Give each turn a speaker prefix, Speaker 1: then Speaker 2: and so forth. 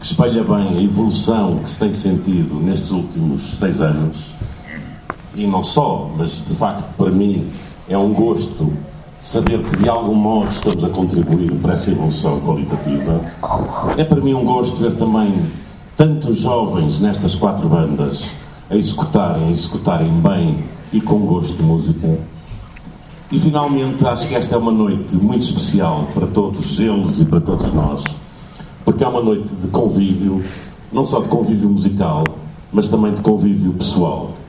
Speaker 1: espelha bem a evolução que se tem sentido nestes últimos 6 anos, e não só, mas de facto para mim é um gosto saber que de algum modo estamos a contribuir para essa evolução qualitativa. É para mim um gosto ver também tantos jovens nestas 4 bandas a executarem bem e com gosto de música. E finalmente acho que esta é uma noite muito especial para todos eles e para todos nós, porque é uma noite de convívio, não só de convívio musical, mas também de convívio pessoal.